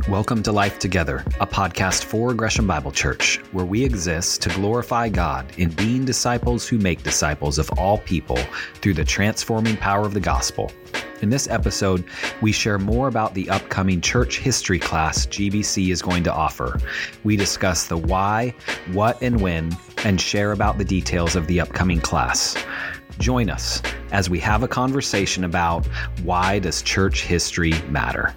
Welcome to Life Together, a podcast for Gresham Bible Church, where we exist to glorify God in being disciples who make disciples of all people through the transforming power of the gospel. In this episode, we share more about the upcoming church history class GBC is going to offer. We discuss the why, what, and when, and share about the details of the upcoming class. Join us as we have a conversation about why does church history matter?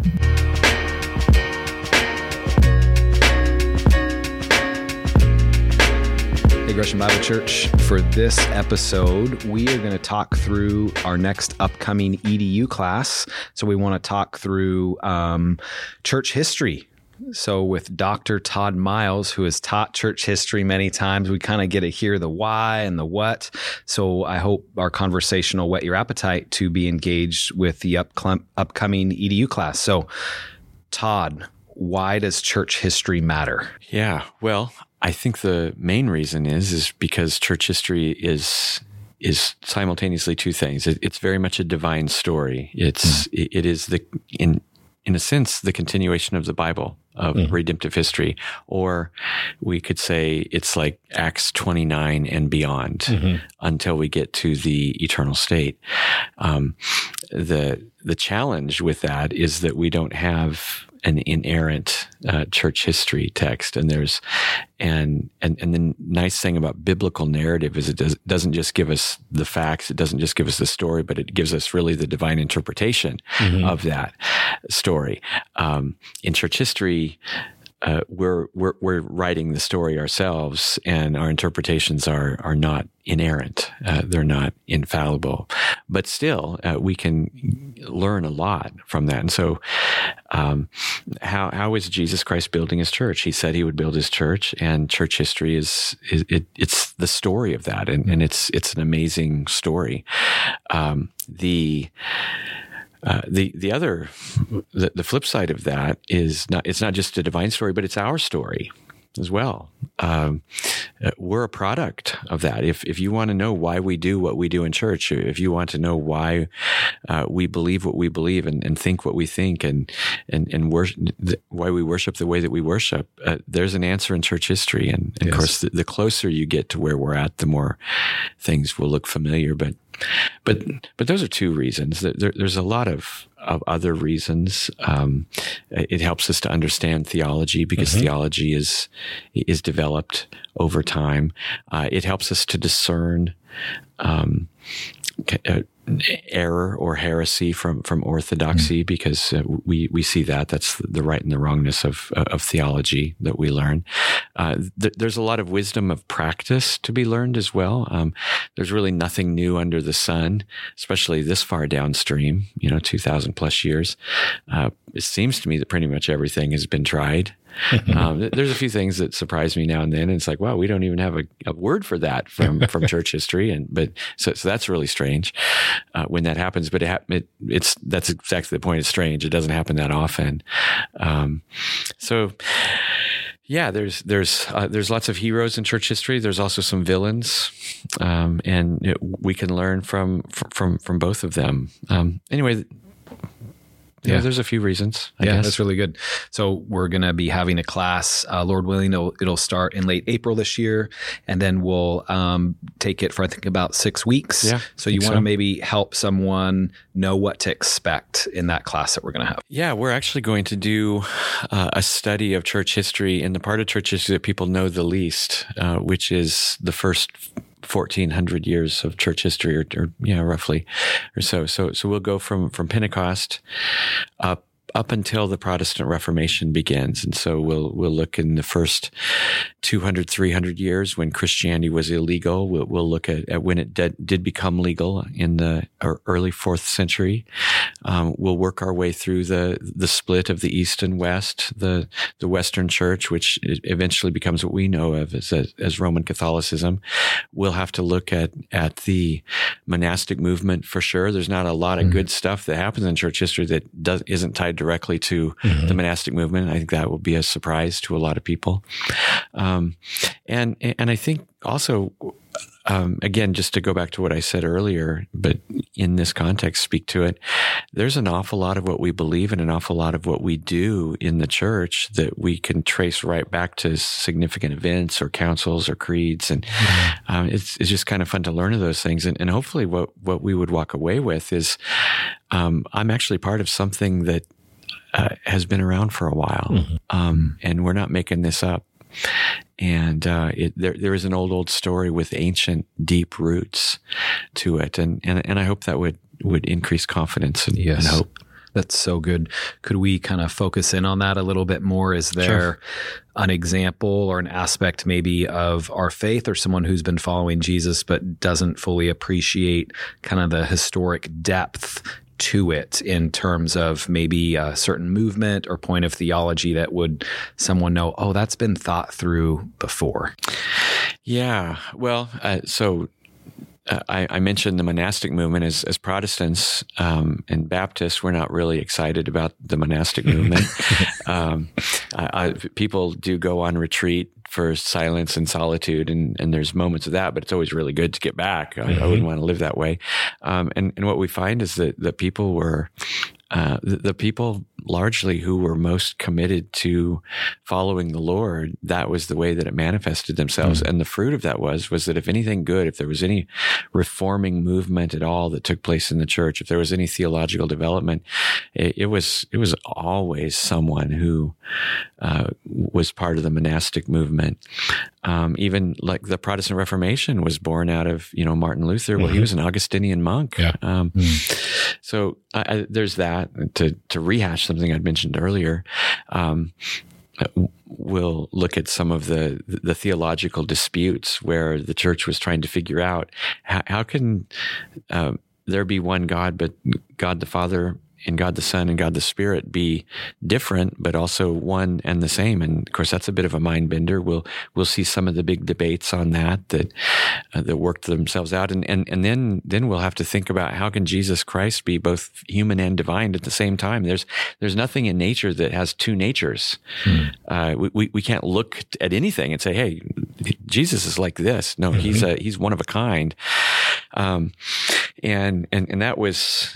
Hey, Gresham Bible Church. For this episode, we are going to talk through our next upcoming EDU class. So we want to talk through church history. So with Dr. Todd Miles, who has taught church history many times, we kind of get to hear the why and the what. So I hope our conversation will whet your appetite to be engaged with the upcoming EDU class. So Todd, why does church history matter? Yeah, well, I think the main reason is because church history is simultaneously two things. It's very much a divine story. It is in a sense the continuation of the Bible, of redemptive history, or we could say it's like Acts 29 and beyond until we get to the eternal state. The challenge with that is that we don't have an inerrant church history text, and the nice thing about biblical narrative is it doesn't just give us the facts, it doesn't just give us the story, but it gives us really the divine interpretation of that story. In church history, we're writing the story ourselves, and our interpretations are not inerrant. They're not infallible, but still we can learn a lot from that. And so, how is Jesus Christ building his church? He said he would build his church, and church history it's the story of that, and it's an amazing story. The flip side of that is it's not just a divine story, but it's our story as well. We're a product of that. If you want to know why we do what we do in church, if you want to know why we believe what we believe and think what we think and why we worship the way that we worship, there's an answer in church history. And of course, the closer you get to where we're at, the more things will look familiar. But those are two reasons. There's a lot of other reasons. It helps us to understand theology because theology is developed over time. It helps us to discern error or heresy from orthodoxy because we see that's the right and the wrongness of theology that we learn. There's a lot of wisdom of practice to be learned as well. There's really nothing new under the sun, especially this far downstream, 2,000 plus years. It seems to me that pretty much everything has been tried. There's a few things that surprise me now and then. And it's like, wow, we don't even have a word for that from church history. So that's really strange when that happens. But that's exactly the point. It's strange. It doesn't happen that often. Yeah, there's lots of heroes in church history. There's also some villains, and we can learn from both of them. Anyway. Yeah, there's a few reasons, I guess. That's really good. So we're going to be having a class, Lord willing, it'll start in late April this year, and then we'll take it for, I think, about 6 weeks. Yeah, so you want to maybe help someone know what to expect in that class that we're going to have. Yeah, we're actually going to do a study of church history in the part of church history that people know the least, which is the first 1,400 years of church history, or roughly, or so. So we'll go from Pentecost up until the Protestant Reformation begins. And so we'll look in the first 200, 300 years when Christianity was illegal. We'll look at when it did become legal in the early 4th century. We'll work our way through the split of the East and West, the Western Church, which eventually becomes what we know of as Roman Catholicism. We'll have to look at the monastic movement for sure. There's not a lot of good stuff that happens in church history that isn't tied directly to the monastic movement. I think that will be a surprise to a lot of people. And I think also again, just to go back to what I said earlier, but in this context, speak to it. There's an awful lot of what we believe and an awful lot of what we do in the church that we can trace right back to significant events or councils or creeds. And it's just kind of fun to learn of those things. And hopefully what we would walk away with is I'm actually part of something that has been around for a while. And we're not making this up. And there is an old story with ancient, deep roots to it, and I hope that would increase confidence and hope. That's so good. Could we kind of focus in on that a little bit more? Is there an example or an aspect maybe of our faith or someone who's been following Jesus but doesn't fully appreciate kind of the historic depth to it in terms of maybe a certain movement or point of theology that would someone know, oh, that's been thought through before? Yeah. Well, I mentioned the monastic movement as Protestants and Baptists. We're not really excited about the monastic movement. People do go on retreat for silence and solitude, and there's moments of that, but it's always really good to get back. I wouldn't want to live that way. And what we find is that the people were the people largely who were most committed to following the Lord, that was the way that it manifested themselves. And the fruit of that was that if anything good, if there was any reforming movement at all that took place in the church, if there was any theological development, it was always someone who was part of the monastic movement. Even like the Protestant Reformation was born out of, Martin Luther. Well, he was an Augustinian monk. Yeah. So there's that. To rehash something I'd mentioned earlier, we'll look at some of the theological disputes where the church was trying to figure out how can there be one God, but God the Father and God the Son and God the Spirit be different, but also one and the same. And of course, that's a bit of a mind bender. We'll see some of the big debates on that worked themselves out. And then we'll have to think about how can Jesus Christ be both human and divine at the same time? There's nothing in nature that has two natures. We can't look at anything and say, hey, Jesus is like this. No, he's one of a kind. And that was,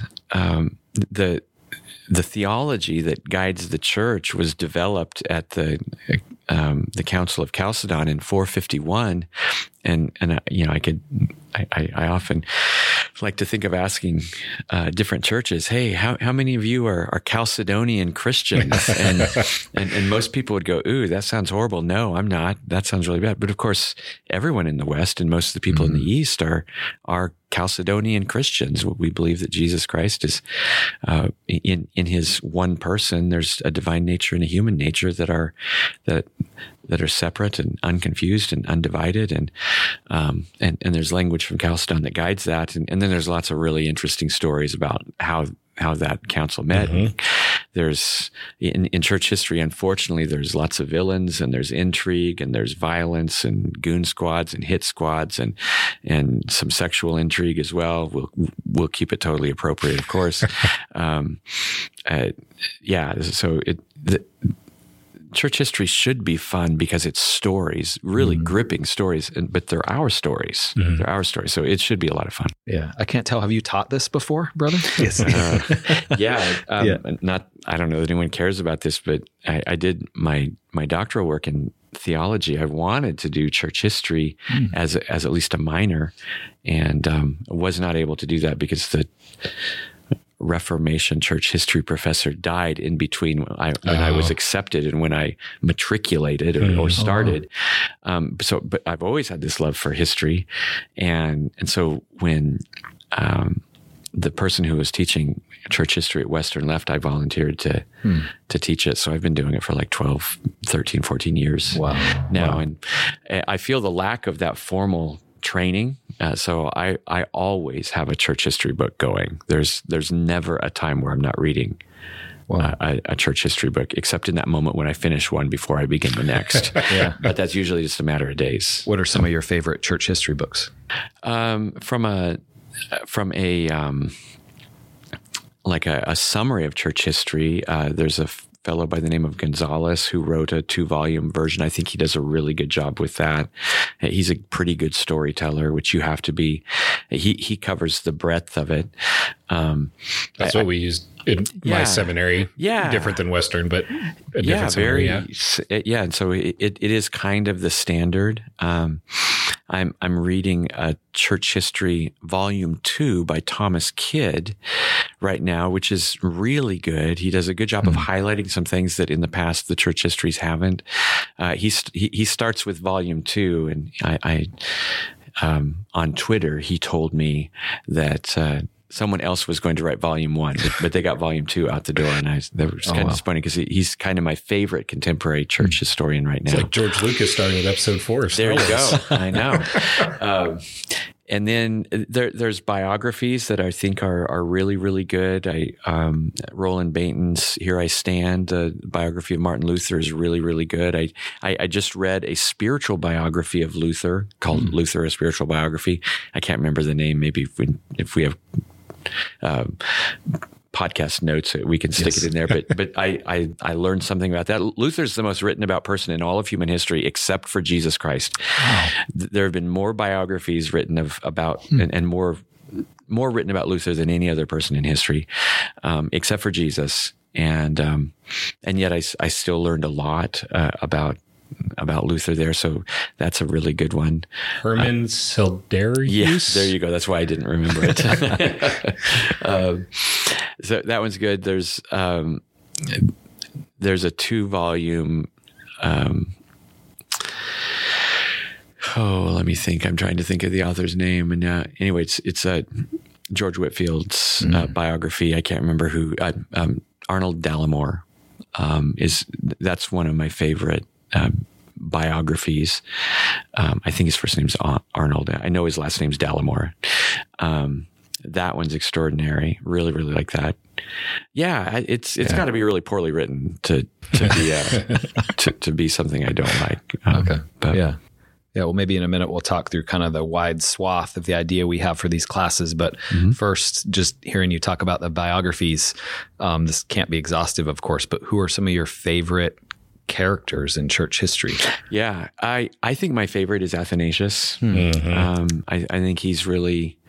the theology that guides the church was developed at the Council of Chalcedon in 451, and I often like to think of asking different churches, hey, how many of you are Chalcedonian Christians? And most people would go, ooh, that sounds horrible. No, I'm not. That sounds really bad. But of course, everyone in the West and most of the people in the East are Chalcedonian Christians. We believe that Jesus Christ is in his one person. There's a divine nature and a human nature that are separate and unconfused and undivided, and there's language from Chalcedon that guides that, and then there's lots of really interesting stories about how that council met. There's in church history, unfortunately, there's lots of villains, and there's intrigue, and there's violence, and goon squads, and hit squads, and some sexual intrigue as well. We'll keep it totally appropriate, of course. So church history should be fun because it's stories, really gripping stories, but they're our stories. They're our stories. So it should be a lot of fun. Yeah. I can't tell. Have you taught this before, brother? Yes. I don't know that anyone cares about this, but I did my doctoral work in theology. I wanted to do church history as at least a minor, and was not able to do that because the Reformation church history professor died in between when I was accepted and when I matriculated or started. But I've always had this love for history. And so when the person who was teaching church history at Western left, I volunteered to teach it. So I've been doing it for like 12, 13, 14 years now. Wow. And I feel the lack of that formal training. So I always have a church history book going. There's never a time where I'm not reading a church history book, except in that moment when I finish one before I begin the next. But that's usually just a matter of days. What are some of your favorite church history books? From a summary of church history, there's fellow by the name of Gonzalez who wrote a 2-volume version. I think he does a really good job with that. He's a pretty good storyteller, which you have to be. He covers the breadth of it. That's what we used in my seminary. Yeah. Different than Western, but a different seminary. Yeah. And so it is kind of the standard. I'm reading Church History Volume 2 by Thomas Kidd right now, which is really good. He does a good job of highlighting some things that in the past the church histories haven't. He starts with Volume 2, and I on Twitter he told me that someone else was going to write Volume 1, but they got Volume 2 out the door, and that was kind of disappointing because he's kind of my favorite contemporary church historian right now. It's like George Lucas starting with Episode 4 of Star Wars. There you go. I know. And then there's biographies that I think are really, really good. Roland Bainton's Here I Stand, the biography of Martin Luther, is really, really good. I just read a spiritual biography of Luther called Luther, a Spiritual Biography. I can't remember the name. Maybe if we have podcast notes, we can stick it in there. But I learned something about that. Luther's the most written about person in all of human history, except for Jesus Christ. Wow. There have been more biographies written about and more written about Luther than any other person in history, except for Jesus. And yet I still learned a lot about Luther there. So that's a really good one. Herman Sildarius? Yes, there you go. That's why I didn't remember it. So that one's good. There's a 2-volume, let me think. I'm trying to think of the author's name. And anyway, it's George Whitfield's biography. I can't remember who, Arnold Dallimore that's one of my favorite biographies. I think his first name's Arnold. I know his last name's Dallimore. That one's extraordinary. Really, really like that. Yeah, it's got to be really poorly written to be to be something I don't like. Okay, but yeah. Well, maybe in a minute we'll talk through kind of the wide swath of the idea we have for these classes. But first, just hearing you talk about the biographies, this can't be exhaustive, of course, but who are some of your favorite characters in church history? Yeah, I think my favorite is Athanasius. I think he's really...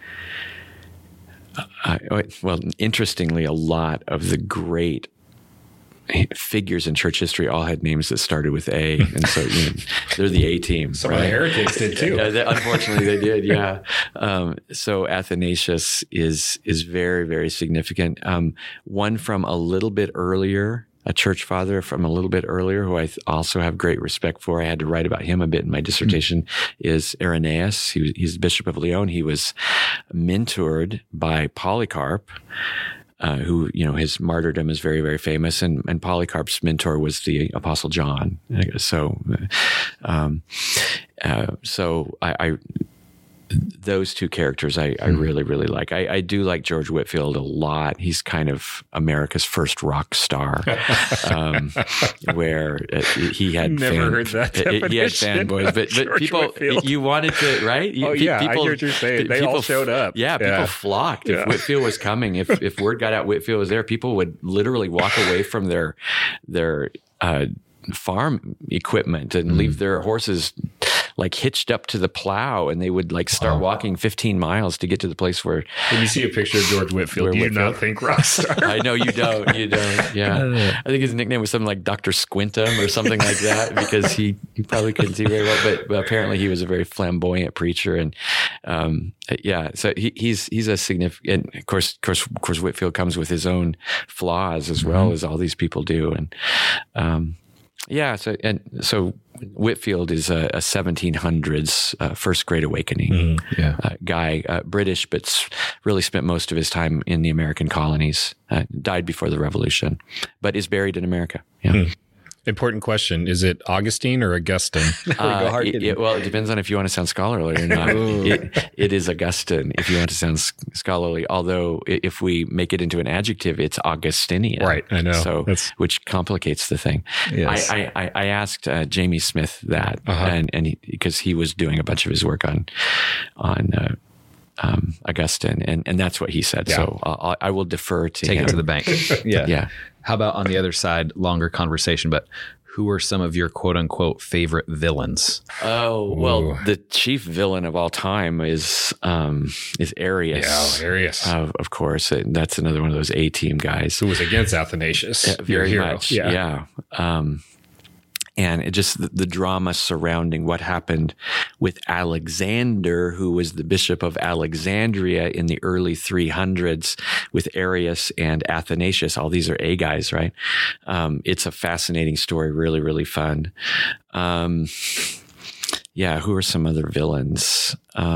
well, interestingly, a lot of the great figures in church history all had names that started with A, and so they're the A team. Some of the heretics did too. Unfortunately, they did. Yeah. So Athanasius is very, very significant. One from a little bit earlier, a church father from a little bit earlier, who I also have great respect for. I had to write about him a bit in my dissertation, is Irenaeus. He's the Bishop of Lyon. He was mentored by Polycarp, who, his martyrdom is very, very famous. And Polycarp's mentor was the Apostle John. So those two characters I really, really like. I do like George Whitfield a lot. He's kind of America's first rock star, where he had heard that definition. He had fanboys, but people, Whitfield. You wanted to, right? I hear what you're saying. They all showed up. Yeah, people flocked if Whitfield was coming. If word got out Whitfield was there, people would literally walk away from their farm equipment and leave their horses like hitched up to the plow, and they would like start walking 15 miles to get to the place where... When you see a picture of George Whitfield, do you not think rock star? I know you don't. Yeah. I think his nickname was something like Dr. Squintum or something like that, because he probably couldn't see very well, but apparently he was a very flamboyant preacher. And so he's a significant... Of course, Whitfield comes with his own flaws as well as all these people do. And so Whitfield is a 1700s First Great Awakening guy, British, but really spent most of his time in the American colonies. Died before the Revolution, but is buried in America. Yeah. Important question. Is it Augustine or Augustine? Well, it depends on if you want to sound scholarly or not. It is Augustine if you want to sound scholarly, although if we make it into an adjective, it's Augustinian. Right, I know. So, which complicates the thing. Yes. I asked Jamie Smith that, and because he was doing a bunch of his work on Augustine, and that's what he said. Yeah. So I will defer to take him. It to the bank. Yeah. How about on the other side, longer conversation, but who are some of your quote unquote favorite villains? Oh, well, the chief villain of all time is Arius. Yeah, Arius. Of course. That's another one of those A-team guys. Who was against Athanasius. Very much. Yeah. And it just the drama surrounding what happened with Alexander, who was the bishop of Alexandria in the early 300s, with Arius and Athanasius. All these are A guys, right? It's a fascinating story, really, really fun. Who are some other villains?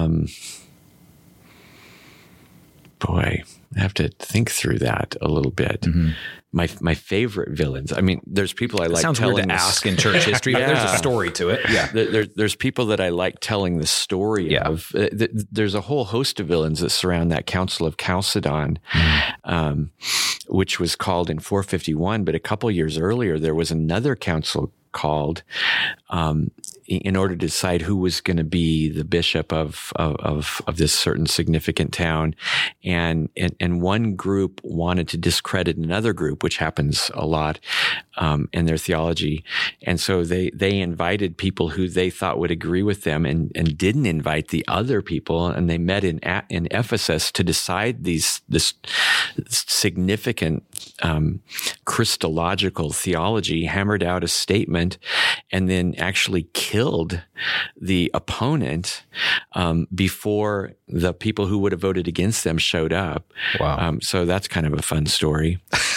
Boy, I have to think through that a little bit. Mm-hmm. My favorite villains. I mean, there's people I like. Sounds telling weird to ask in church history, but there's a story to it. Yeah, there's people that I like telling the story of. There's a whole host of villains that surround that Council of Chalcedon, which was called in 451. But a couple years earlier, there was another council called in order to decide who was going to be the bishop of this certain significant town, and one group wanted to discredit another group, which happens a lot in their theology, and so they invited people who they thought would agree with them, and didn't invite the other people, and they met in Ephesus to decide this significant Christological theology, hammered out a statement, and then actually killed the opponent before the people who would have voted against them showed up. Wow! So that's kind of a fun story.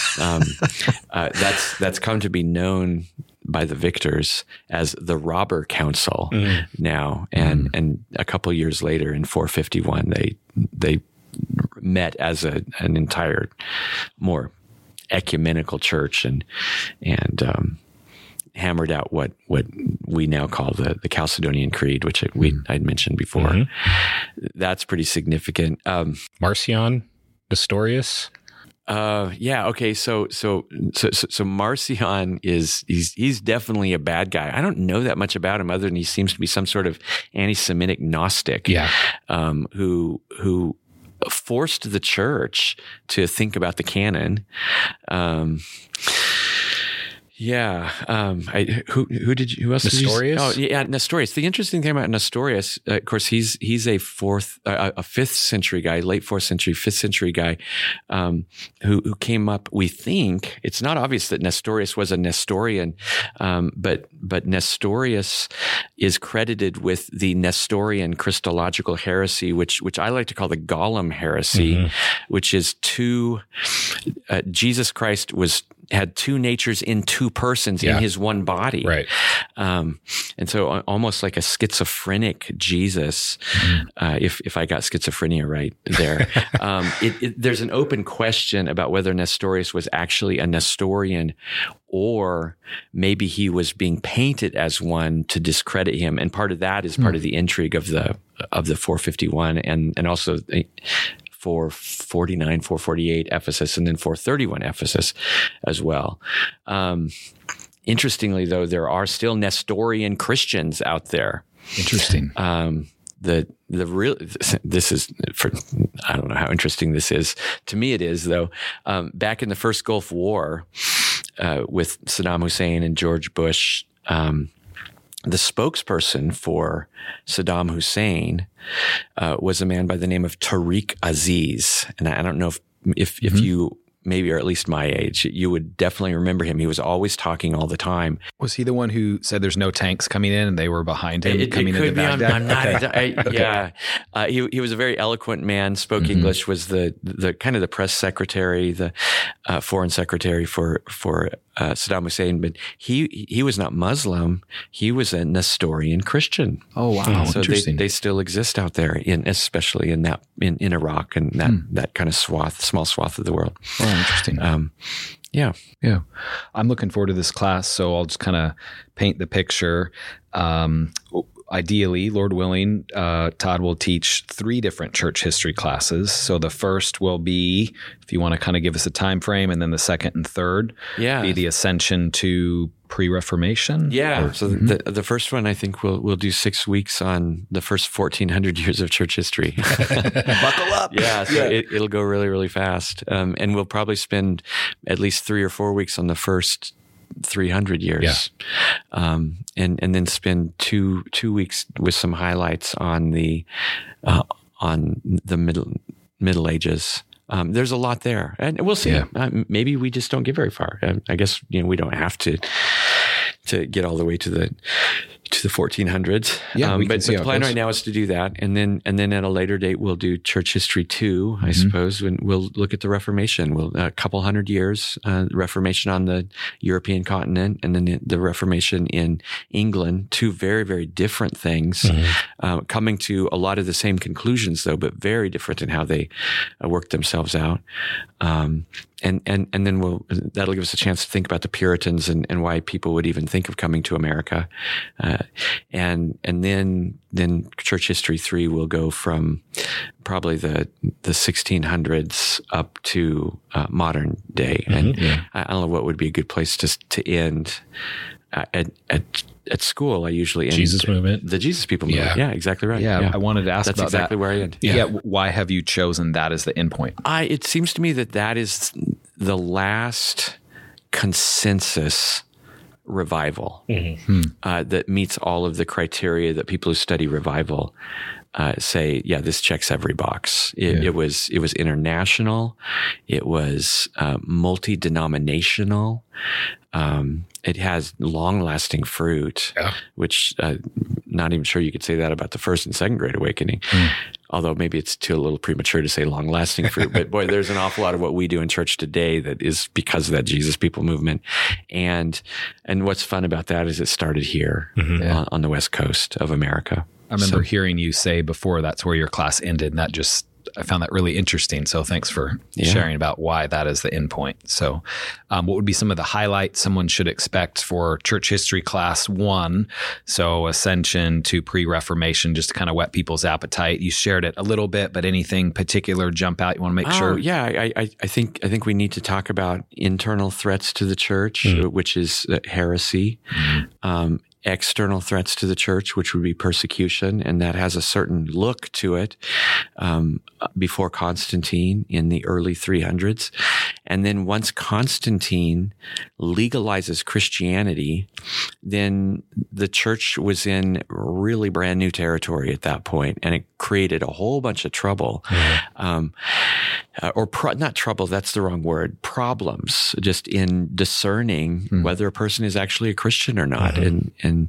That's come to be known by the victors as the Robber Council now, and a couple years later, in 451, they met as an entire more ecumenical church and hammered out what we now call the Chalcedonian Creed, which I'd mentioned before. Mm-hmm. That's pretty significant. Marcion, Nestorius. Okay. So Marcion he's definitely a bad guy. I don't know that much about him other than he seems to be some sort of anti-Semitic Gnostic. Yeah. Who forced the church to think about the canon. Who else? Nestorius? Nestorius. The interesting thing about Nestorius, of course, he's a 5th century guy, late 4th century, 5th century guy, who came up. We think it's not obvious that Nestorius was a Nestorian, but Nestorius is credited with the Nestorian Christological heresy, which I like to call the Golem heresy, which is Jesus Christ had two natures in two persons in his one body. Right. And so almost like a schizophrenic Jesus, if I got schizophrenia right there. There's an open question about whether Nestorius was actually a Nestorian, or maybe he was being painted as one to discredit him. And part of that is part of the intrigue of the 451 and also 449, 448 Ephesus, and then 431 Ephesus as well. Interestingly, though, there are still Nestorian Christians out there. Interesting. This is I don't know how interesting this is. To me, it is, though. Back in the first Gulf War, with Saddam Hussein and George Bush, the spokesperson for Saddam Hussein was a man by the name of Tariq Aziz. And I don't know if you maybe are at least my age, you would definitely remember him. He was always talking all the time. Was he the one who said there's no tanks coming in and they were behind him coming into Baghdad? I'm not. Yeah. He was a very eloquent man, spoke English, was the kind of the press secretary, the foreign secretary for Saddam Hussein, but he was not Muslim. He was a Nestorian Christian. Oh, wow. So interesting. They still exist out there, especially in Iraq and that kind of small swath of the world. Oh, interesting. Yeah. I'm looking forward to this class, so I'll just kind of paint the picture. Ideally, Lord willing, Todd will teach 3 different church history classes. So the first will be, if you want to kind of give us a time frame, and then the second and third be the ascension to pre-Reformation? Yeah. So the first one, I think we'll do 6 weeks on the first 1,400 years of church history. Buckle up. Yeah. So it'll go really, really fast. And we'll probably spend at least 3 or 4 weeks on the first 300 years. Yeah. And then spend two weeks with some highlights on the Middle Ages. There's a lot there, and we'll see. Yeah. Maybe we just don't get very far. I guess we don't have to get all the way to the 1400s. Yeah, but the plan right now is to do that, and then at a later date we'll do Church History 2, I suppose, when we'll look at the Reformation. We'll a couple hundred years, Reformation on the European continent, and then the Reformation in England. Two very, very different things, coming to a lot of the same conclusions, though, but very different in how they work themselves out. And then that'll give us a chance to think about the Puritans and why people would even think of coming to America. And then Church History 3 will go from probably the 1600s up to modern day. And I don't know what would be a good place to end at school. I usually end Jesus movement, the Jesus people movement. Yeah, exactly right. Yeah, I wanted to ask that's about exactly that. Where I end. Yeah. Why have you chosen that as the end point? It seems to me that is the last consensus revival that meets all of the criteria that people who study revival say, yeah, this checks every box. It was international. It was multi-denominational. It has long-lasting fruit, which not even sure you could say that about the first and second Great Awakening. Although maybe it's too a little premature to say long-lasting fruit. But boy, there's an awful lot of what we do in church today that is because of that Jesus people movement. And what's fun about that is it started here on the West Coast of America. I remember hearing you say before that's where your class ended, and I found that really interesting. So thanks for sharing about why that is the end point. So what would be some of the highlights someone should expect for Church History Class 1? So Ascension to Pre-Reformation, just to kind of whet people's appetite. You shared it a little bit, but anything particular jump out you want to make sure? Yeah, I think we need to talk about internal threats to the church, which is heresy. External threats to the church, which would be persecution, and that has a certain look to it before Constantine in the early 300s. And then once Constantine legalizes Christianity, then the church was in really brand new territory at that point, and it created a whole bunch of trouble. Not trouble, that's the wrong word, problems, just in discerning whether a person is actually a Christian or not. And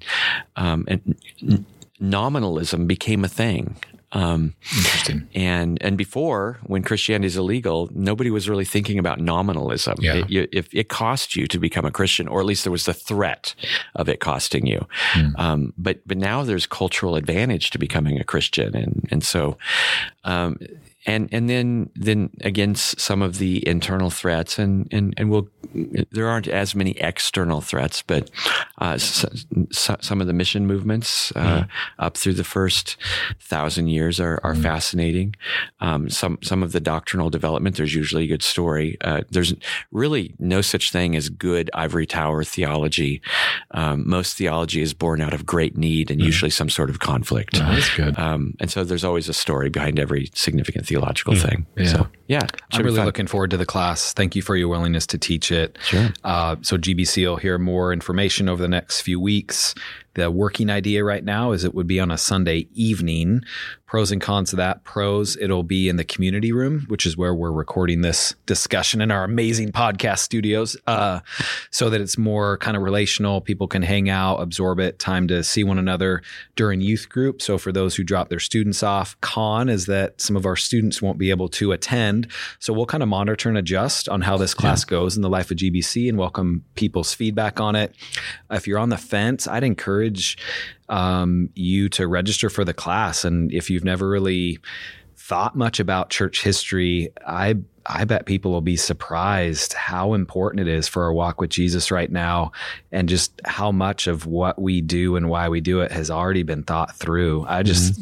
nominalism became a thing. Interesting. And before, when Christianity is illegal, nobody was really thinking about nominalism. If it cost you to become a Christian, or at least there was the threat of it costing you. But now there's cultural advantage to becoming a Christian, and so. And then against some of the internal threats, and there aren't as many external threats, but some of the mission movements up through the first 1,000 years are fascinating. Some of the doctrinal development, there's usually a good story. There's really no such thing as good ivory tower theology. Most theology is born out of great need and usually some sort of conflict. Oh, that's good. And so there's always a story behind every significant theological thing. So, I'm really looking forward to the class. Thank you for your willingness to teach it. Sure. So GBC will hear more information over the next few weeks. The working idea right now is it would be on a Sunday evening. Pros and cons of that. Pros, it'll be in the community room, which is where we're recording this discussion in our amazing podcast studios, so that it's more kind of relational. People can hang out, absorb it, time to see one another during youth group. So for those who drop their students off, con is that some of our students won't be able to attend. So we'll kind of monitor and adjust on how this class goes in the life of GBC and welcome people's feedback on it. If you're on the fence, I'd encourage you to register for the class. And if you've never really thought much about church history, I bet people will be surprised how important it is for our walk with Jesus right now, and just how much of what we do and why we do it has already been thought through.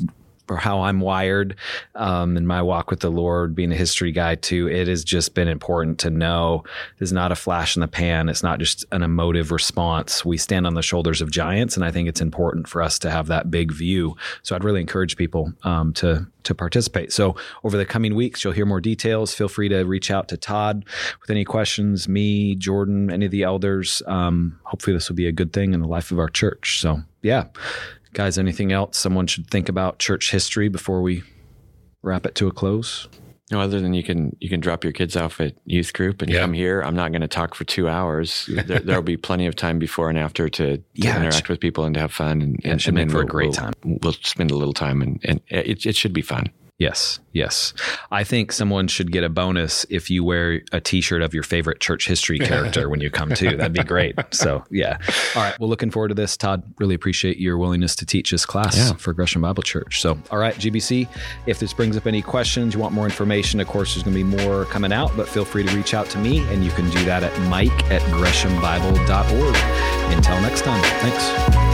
or how I'm wired in my walk with the Lord, being a history guy too, it has just been important to know it's not a flash in the pan. It's not just an emotive response. We stand on the shoulders of giants, and I think it's important for us to have that big view. So I'd really encourage people to participate. So over the coming weeks, you'll hear more details. Feel free to reach out to Todd with any questions, me, Jordan, any of the elders. Hopefully this will be a good thing in the life of our church. So yeah. Guys, anything else someone should think about church history before we wrap it to a close? No, other than you can drop your kids off at youth group and come here. I'm not going to talk for 2 hours. There'll be plenty of time before and after to interact with people and to have fun. And it should make for a great time. We'll spend a little time and it should be fun. Yes. I think someone should get a bonus if you wear a t-shirt of your favorite church history character when you come too. That'd be great. So yeah. All right. Well, looking forward to this. Todd, really appreciate your willingness to teach this class for Gresham Bible Church. So, all right, GBC, if this brings up any questions, you want more information, of course, there's going to be more coming out, but feel free to reach out to me, and you can do that at mike@greshambible.org. Until next time, thanks.